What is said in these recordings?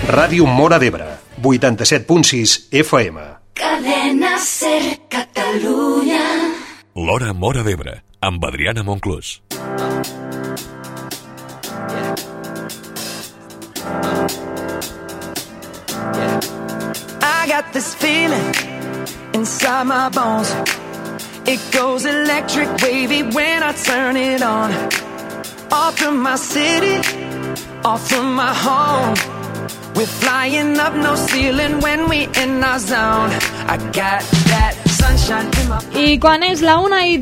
Ràdio Móra d'Ebre, 87.6 FM. Cadena Ser Catalunya. L'Hora Móra d'Ebre, amb Adriana Monclús. I got this feeling inside my bones. It goes electric wavy when I turn it on. Off from my city, off from my home. We're flying up no ceiling when we in our zone. I got that sunshine in my... I quan és la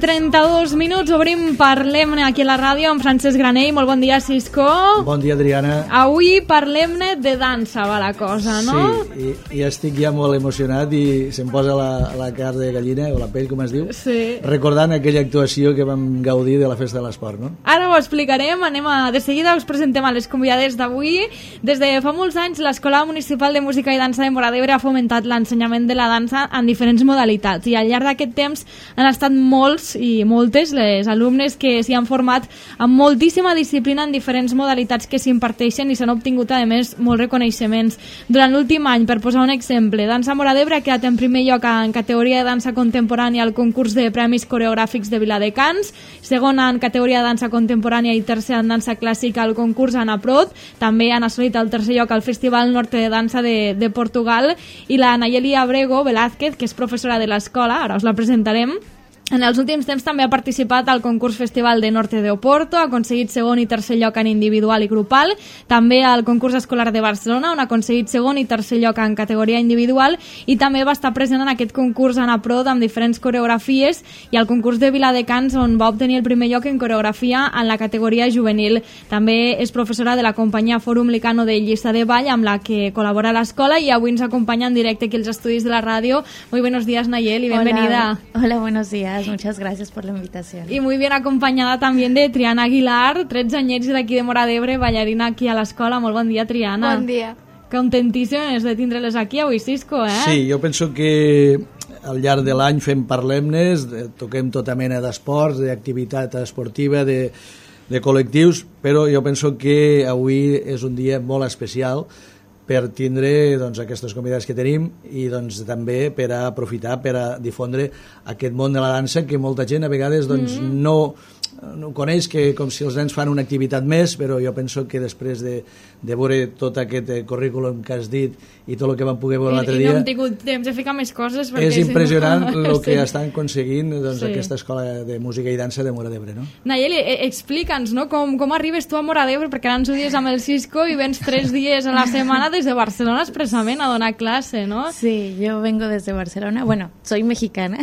1:32, obrim Parlem-ne aquí a la ràdio amb Francesc Granell. Molt bon dia, Cisco. Bon dia, Adriana. Avui parlem-ne de dansa, va la cosa, no? Sí, i estic ja molt emocionat i se'm posa la carn de gallina, o la pell, com es diu, sí. Recordant aquella actuació que vam gaudir de la Festa de l'Esport, no? Ara ho explicarem, de seguida us presentem a les convidades d'avui. Des de fa molts anys, l'Escola Municipal de Música i Dansa de Móra d'Ebre ha fomentat l'ensenyament de la dansa en diferents modalitats, i al llarg d'aquest temps han estat molts i moltes les alumnes que s'hi han format amb moltíssima disciplina en diferents modalitats que s'imparteixen i s'han obtingut, a més, molts reconeixements. Durant l'últim any, per posar un exemple, Dansa Móra d'Ebre ha quedat en primer lloc en categoria de dansa contemporània al concurs de Premis Coreogràfics de Viladecans, segona en categoria de dansa contemporània i tercera en dansa clàssica al concurs Anaprod. També han assolit el tercer lloc al Festival Norte de Dansa de Portugal, i la Nayeli Abrego Velázquez, que és professora de l'escola, ara us la presentarem. En els últims temps també ha participat al concurs Festival de Norte de Oporto, ha aconseguit segon i tercer lloc en individual i grupal, també al concurs escolar de Barcelona, on ha aconseguit segon i tercer lloc en categoria individual, i també va estar present en aquest concurs Anaprod amb diferents coreografies, i al concurs de Viladecans, on va obtenir el primer lloc en coreografia en la categoria juvenil. També és professora de la companyia Fòrum Licano de Llista de Ball, amb la que col·labora a l'escola, i avui ens acompanya en directe aquí als estudis de la ràdio. Muy buenos días, Nayeli, bienvenida. Hola, buenos días. Muchas gracias por la invitación. Y muy bien acompañada también de Triana Aguilar, 13 anyets d'aquí de Móra d'Ebre, ballarina aquí a l'escola. Molt bon dia, Triana. Bon dia. Contentíssimes de tindre-les aquí avui, Cisco, eh? Sí, jo penso que al llarg de l'any fem Parlem-nes, toquem tota mena d'esports, d'activitat esportiva, de col·lectius, però jo penso que avui és un dia molt especial per tindre aquestes convidades que tenim, i també per a aprofitar, per a difondre aquest món de la dansa que molta gent a vegades no coneix, que com si els nens fan una activitat més, però jo penso que després de veure tot aquest currículum que has dit i tot el que vam poder veure l'altre dia, i no hem tingut temps de ficar més coses, és impressionant el que estan aconseguint aquesta escola de música i dansa de Móra d'Ebre, no? Nayeli, explica'ns, no? Com arribes tu a Móra d'Ebre, perquè ara ens ho dius amb el Cisco i vens 3 dies a la setmana desde Barcelona expresament a donar clase, ¿no? Sí, yo vengo desde Barcelona, bueno, soy mexicana.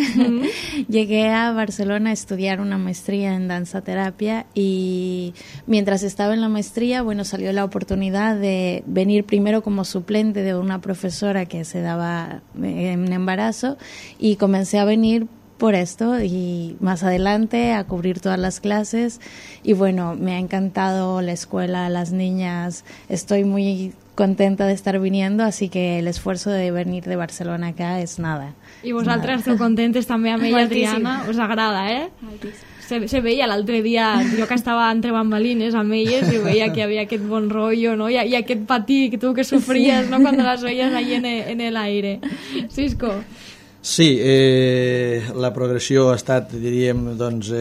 Llegué a Barcelona a estudiar una maestría en danza terapia, y mientras estaba en la maestría, salió la oportunidad de venir primero como suplente de una profesora que se daba en embarazo, y comencé a venir por esto, y más adelante a cubrir todas las clases, y me ha encantado la escuela, las niñas, estoy muy contenta de estar viniendo, así que el esfuerzo de venir de Barcelona acá es nada. I vosaltres esteu contentes també amb ella, Triana? Us agrada, eh? Moltíssim. Se veia l'altre dia, jo que estava entre bambalines amb elles, i veia que hi havia aquest bon rotllo, no? I aquest patí que tu que sofries, no?, quan les veies allà en l'aire. Cisco? Sí, la progressió ha estat, diríem,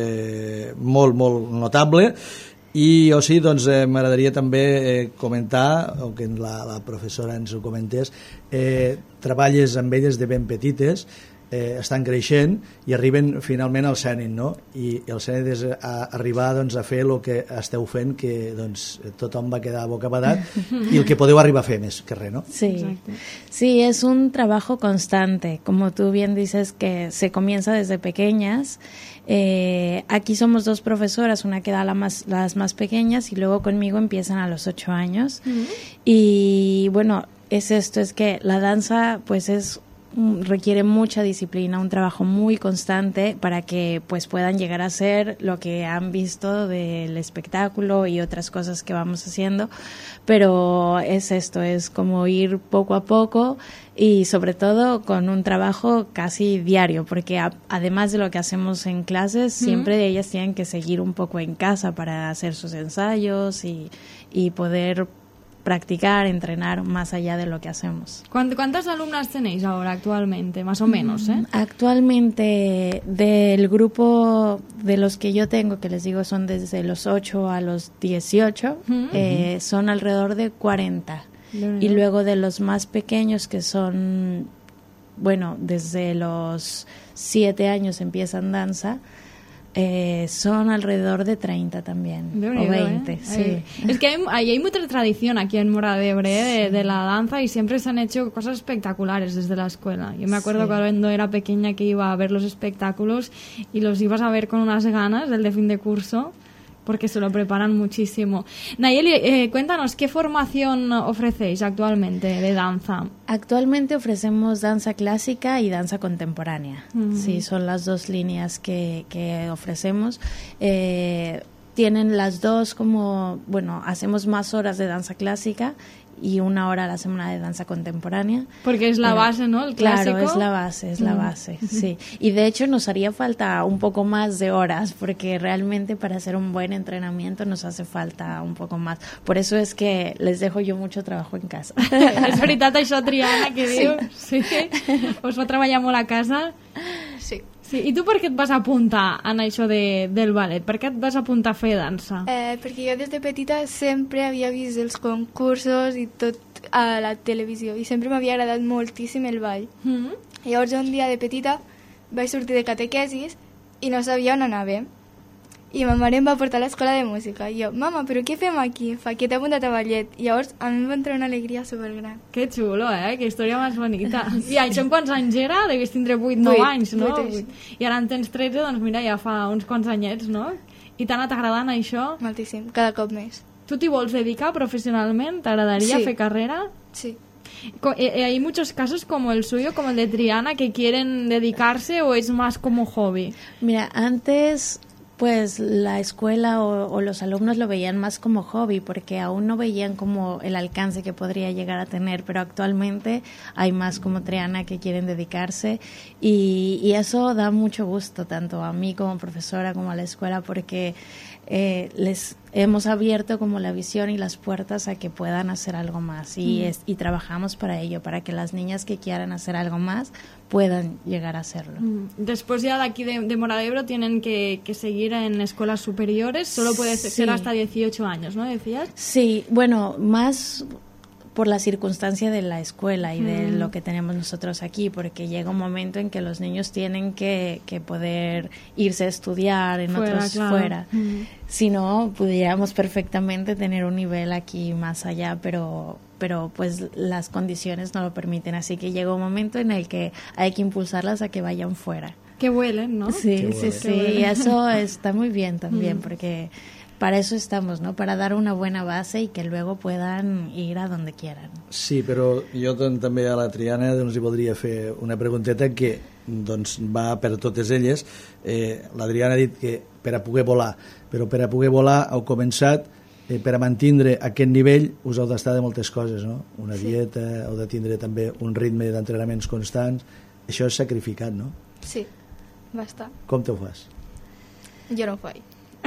molt, molt notable, i o sí, m'agradaria també comentar, o que la professora ens ho comentés, treballes amb elles de ben petites, estan creixent i arriben finalment al Zenit, no? I el Zenit és arribar a fer el que esteu fent, que tothom va quedar bocabadat, i el que podeu arribar a fer més que res, no? Sí. Exacto. Sí, es un trabajo constante, como tú bien dices, que se comienza desde pequeñas. Aquí somos 2 profesoras, una que da las más pequeñas, y luego conmigo empiezan a los 8 años. Y es esto, es que la danza requiere mucha disciplina, un trabajo muy constante para que puedan llegar a ser lo que han visto del espectáculo y otras cosas que vamos haciendo, pero es esto, es como ir poco a poco, y sobre todo con un trabajo casi diario, porque además de lo que hacemos en clases, siempre ellas tienen que seguir un poco en casa para hacer sus ensayos y poder practicar, entrenar más allá de lo que hacemos. ¿Cuántas alumnas tenéis ahora actualmente, más o menos? Actualmente, del grupo de los que yo tengo, que les digo son desde los 8 a los 18, son alrededor de 40. Y luego de los más pequeños, que son, bueno, desde los 7 años empiezan danza, son alrededor de 30 también, o 20, sí. Es que hay mucha tradición aquí en Móra d'Ebre de la danza y siempre se han hecho cosas espectaculares desde la escuela. Yo me acuerdo que cuando era pequeña que iba a ver los espectáculos y los ibas a ver con unas ganas del de fin de curso, porque se lo preparan muchísimo. Nayeli, cuéntanos, ¿qué formación ofrecéis actualmente de danza? Actualmente ofrecemos danza clásica y danza contemporánea. Sí, son las dos líneas que ofrecemos. Tienen las dos como, bueno, hacemos más horas de danza clásica y 1 hora a la semana de danza contemporánea. Porque es la base, ¿no? El clásico. Claro, es la base, sí. Y de hecho nos haría falta un poco más de horas, porque realmente para hacer un buen entrenamiento nos hace falta un poco más. Por eso es que les dejo yo mucho trabajo en casa. És veritat això, Triana, que dius? Sí. Us fa treballar molt a casa? Sí. Sí. I tu per què et vas apuntar en això del ballet? Per què et vas apuntar a fer dansa? Perquè jo des de petita sempre havia vist els concursos i tot a la televisió i sempre m'havia agradat moltíssim el ball. Llavors un dia de petita vaig sortir de catequesis i no sabia on anàvem. I ma mare em va portar a l'escola de música. I jo, mama, però què fem aquí? Fa que t'he apuntat a ballet. I llavors a mi em va entrar una alegria supergran. Que xulo, Que història més bonita. I això en quants anys era? Devies tindre 8-9 anys, no? 8 anys. I ara en tens 13, doncs mira, ja fa uns quants anyets, no? I t'ha anat agradant això? Moltíssim, cada cop més. Tu t'hi vols dedicar professionalment? ¿T'agradaría fer carrera? Sí. ¿Hay muchos casos como el suyo, como el de Triana, que quieren dedicarse o es más como hobby? Mira, antes pues la escuela o los alumnos lo veían más como hobby, porque aún no veían como el alcance que podría llegar a tener, pero actualmente hay más como Triana que quieren dedicarse y eso da mucho gusto tanto a mí como profesora como a la escuela, porque les hemos abierto como la visión y las puertas a que puedan hacer algo más y trabajamos para ello, para que las niñas que quieran hacer algo más puedan llegar a hacerlo. Después ya de aquí de Móra d'Ebre tienen que seguir en escuelas superiores, solo puede ser hasta 18 años, ¿no decías? Sí, bueno, más por la circunstancia de la escuela y de lo que tenemos nosotros aquí, porque llega un momento en que los niños tienen que poder irse a estudiar en otros fuera. Si no, pudiéramos perfectamente tener un nivel aquí más allá, pero pues las condiciones no lo permiten, así que llega un momento en el que hay que impulsarlas a que vayan fuera. Que vuelen, ¿no? Sí, y eso está muy bien también, porque para eso estamos, ¿no? Para dar una buena base y que luego puedan ir a donde quieran. Sí, però jo també a la Triana doncs, li voldria fer una pregunteta que doncs, va per totes elles. L'Adriana ha dit que per a poder volar, però per a poder volar heu començat, per a mantindre aquest nivell us heu d'estar de moltes coses, no? Una dieta, heu de tindre també un ritme d'entrenaments constants. Això és sacrificat, no? Sí, bastant. Com te ho fas? Jo no ho faig.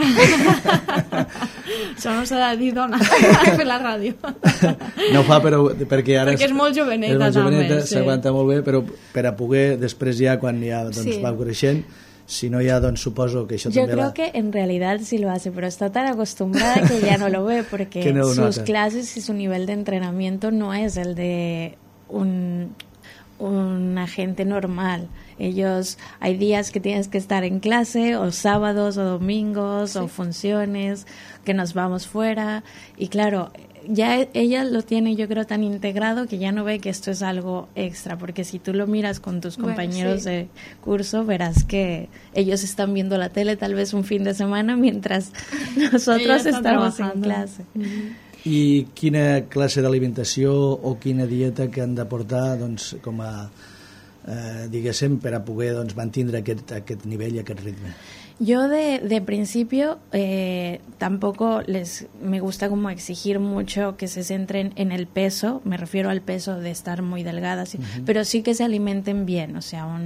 Això no s'ha de dir, dona, a fer la ràdio. No ho fa perquè ara perquè és molt joveneta, també. S'aguanta molt bé, però per a poder després ja quan ja va creixent, si no ya, supongo que eso yo creo que en realidad sí lo hace, pero está tan acostumbrada que ya no lo ve, porque no sus clases y su nivel de entrenamiento no es el de un agente normal. Ellos, hay días que tienes que estar en clase, o sábados, o domingos, o funciones, que nos vamos fuera, y claro, ya ella lo tiene, yo creo, tan integrado que ya no ve que esto es algo extra, porque si tú lo miras con tus compañeros de curso, verás que ellos están viendo la tele tal vez un fin de semana mientras nosotros estamos en clase. I quina classe d'alimentació o quina dieta que han d'aportar doncs, com a diguéssim per a poder doncs, mantindre aquest nivell i aquest ritme? Yo de principio tampoco me gusta como exigir mucho que se centren en el peso, me refiero al peso de estar muy delgadas, pero sí que se alimenten bien, o sea,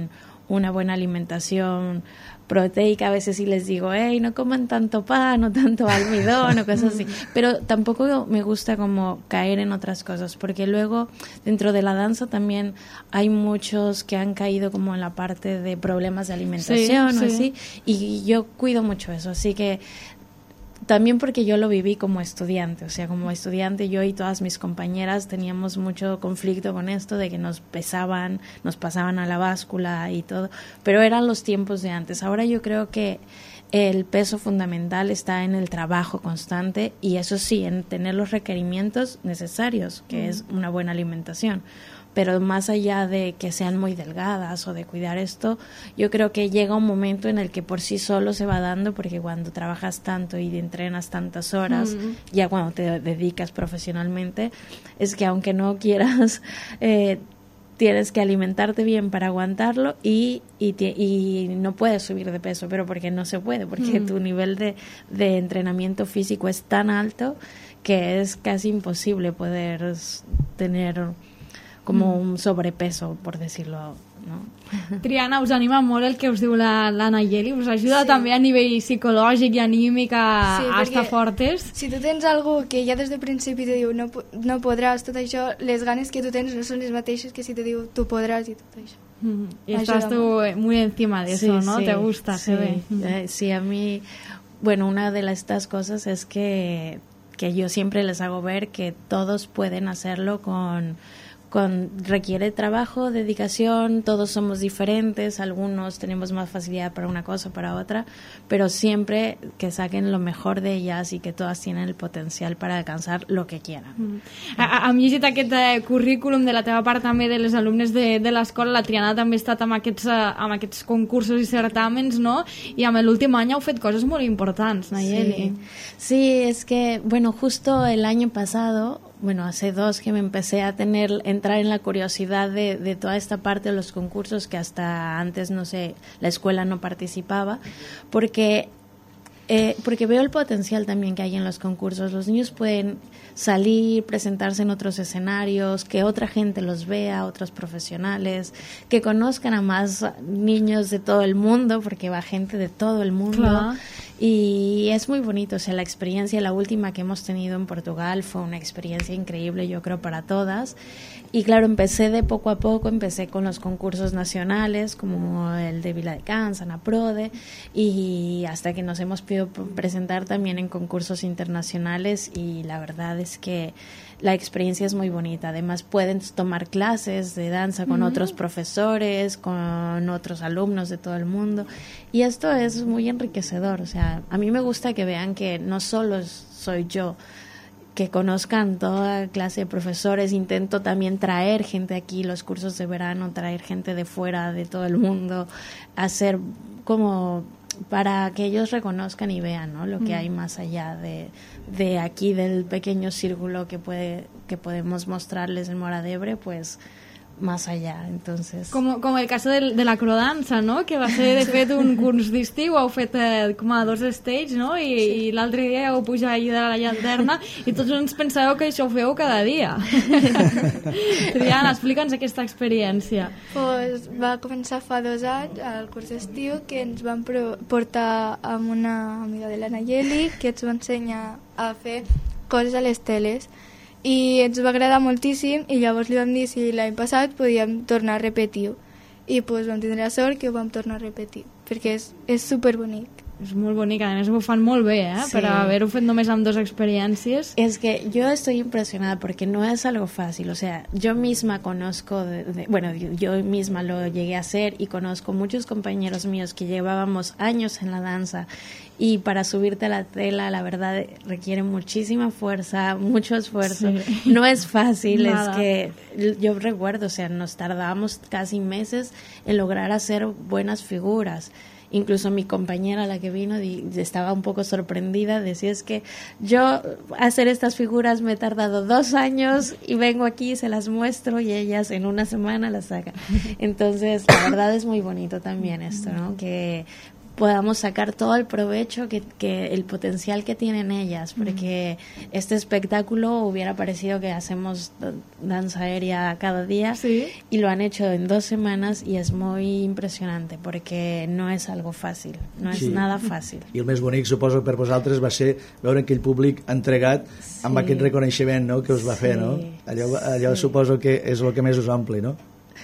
una buena alimentación proteica. A veces sí les digo, hey, no coman tanto pan o tanto almidón o cosas así, pero tampoco me gusta como caer en otras cosas, porque luego dentro de la danza también hay muchos que han caído como en la parte de problemas de alimentación o así, y yo cuido mucho eso, así que también porque yo lo viví como estudiante, o sea, como estudiante yo y todas mis compañeras teníamos mucho conflicto con esto de que nos pesaban, nos pasaban a la báscula y todo, pero eran los tiempos de antes. Ahora yo creo que el peso fundamental está en el trabajo constante y eso sí, en tener los requerimientos necesarios, que es una buena alimentación. Pero más allá de que sean muy delgadas o de cuidar esto, yo creo que llega un momento en el que por sí solo se va dando, porque cuando trabajas tanto y entrenas tantas horas, ya cuando te dedicas profesionalmente, es que aunque no quieras, tienes que alimentarte bien para aguantarlo y no puedes subir de peso, pero porque no se puede, porque tu nivel de entrenamiento físico es tan alto que es casi imposible poder tener como un sobrepeso, por decirlo, no? Triana, us anima molt el que us diu la Nayeli? Us ajuda també a nivell psicològic i anímic a estar fortes? Si tu tens algú que ja des de principi te diu no podràs, tot això, les ganes que tu tens no són les mateixes que si te diu tu podràs i tot això. Y estás tú muy encima de eso, ¿no? Sí, te gusta, se ve. Sí, a mí, bueno, una de estas cosas es que yo siempre les hago ver que todos pueden hacerlo requiere trabajo, dedicación, todos somos diferentes, algunos tenemos más facilidad para una cosa, para otra, pero siempre que saquen lo mejor de ellas y que todas tienen el potencial para alcanzar lo que quieran. Hem llegit aquest currículum de la teva part també de les alumnes de l'escola. La Triana també ha estat amb aquests concursos i certàmens, no? I amb l'últim any heu fet coses molt importants, Nayeli. Sí, es que, bueno, justo el año pasado, hace 2 que me empecé a entrar en la curiosidad de toda esta parte de los concursos que hasta antes, no sé, la escuela no participaba, porque veo el potencial también que hay en los concursos. Los niños pueden salir, presentarse en otros escenarios, que otra gente los vea, otros profesionales, que conozcan a más niños de todo el mundo, porque va gente de todo el mundo. Claro. Y es muy bonito, o sea, la experiencia, la última que hemos tenido en Portugal fue una experiencia increíble, yo creo, para todas. Y claro, empecé de poco a poco, empecé con los concursos nacionales, como el de Viladecans, Anaprode, y hasta que nos hemos podido presentar también en concursos internacionales, y la verdad es que la experiencia es muy bonita. Además pueden tomar clases de danza con otros profesores, con otros alumnos de todo el mundo, y esto es muy enriquecedor. O sea, a mí me gusta que vean que no solo soy yo, que conozcan toda clase de profesores. Intento también traer gente aquí, los cursos de verano, traer gente de fuera, de todo el mundo, hacer como para que ellos reconozcan y vean, ¿no?, lo que hay más allá de aquí, del pequeño círculo que podemos mostrarles en Móra d'Ebre, pues más allá. Entonces, com el cas de l'acrodansa, no?, que va ser de fet un curs d'estiu, heu fet com a 2 stage, no?, i l'altre dia heu pujat allà de la llanterna i tots ens pensàveu que això ho feu cada dia. Triana, explica'ns aquesta experiència. Pues va començar fa 2 anys al curs d'estiu, que ens van portar amb una amiga de la Nayeli, que ens va ensenyar a fer coses a les teles, i ens va agradar moltíssim, i llavors li vam dir si l'any passat podíem tornar a repetir, i pues vam tindre la sort que ho vam tornar a repetir, perquè és superbonic. És molt bonic, a més ho fan molt bé, Sí. Per haver-ho fet només amb 2 experiències. Es que yo estoy impresionada porque no es algo fácil, o sea, yo misma conozco, yo misma lo llegué a hacer y conozco muchos compañeros míos que llevábamos años en la danza, y para subirte a la tela, la verdad, requiere muchísima fuerza, mucho esfuerzo. Sí. No es fácil, Nada. Es que yo recuerdo, o sea, nos tardamos casi meses en lograr hacer buenas figuras. Incluso mi compañera, la que vino, estaba un poco sorprendida, decía, es que yo hacer estas figuras me he tardado 2 años y vengo aquí y se las muestro y ellas en una semana las sacan. Entonces, la verdad es muy bonito también esto, ¿no?, que podamos sacar todo el provecho que el potencial que tienen ellas, porque este espectáculo hubiera parecido que hacemos danza aérea cada día, sí, y lo han hecho en 2 semanas y es muy impressionante porque no és algo fàcil, no és nada fàcil. I el més bonic, suposo, per vosaltres va ser veure aquell públic entregat amb aquest reconeixement, no?, que us va fer, no? Allò suposo que és el que més us omple, ¿no?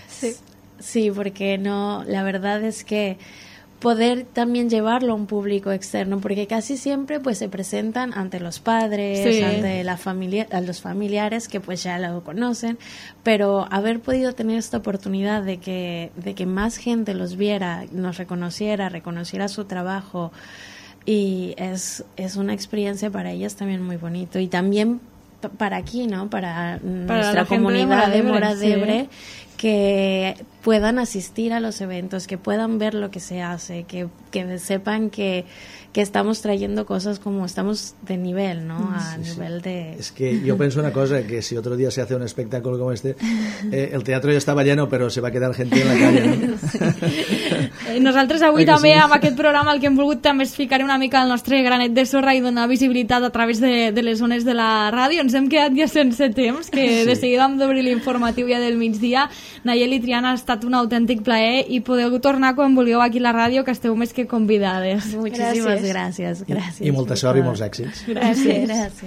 Sí, porque no, la verdad es que poder también llevarlo a un público externo, porque casi siempre pues se presentan ante los padres, ante a los familiares que pues ya lo conocen, pero haber podido tener esta oportunidad de que más gente los viera, nos reconociera su trabajo, y es una experiencia para ellas también muy bonito, y también para aquí, ¿no? Para nuestra comunidad de Móra d'Ebre, que puedan asistir a los eventos, que puedan ver lo que se hace, que sepan que estamos trayendo cosas como estamos de nivel, ¿no? A nivel de... Es que yo pienso una cosa, que si otro día se hace un espectáculo como este, el teatro ya estaba lleno, pero se va a quedar gente en la calle, ¿no? Sí. Nosaltres avui també amb aquest programa el que hem volgut també és ficar una mica el nostre granet de sorra i donar visibilitat a través de les zones de la ràdio. Ens hem quedat ja sense temps, que de seguida hem d'obrir l'informatiu ja del migdia. Nayeli i Triana, ha estat un autèntic plaer i podeu tornar quan vulgueu aquí a la ràdio, que esteu més que convidades. Muchísimas gracias. I molta sort i molts èxits. Gràcies.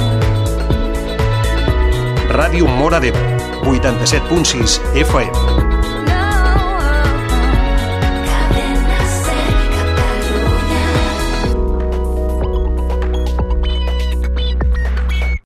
Ràdio Móra d'Ebre, 87.6 FM.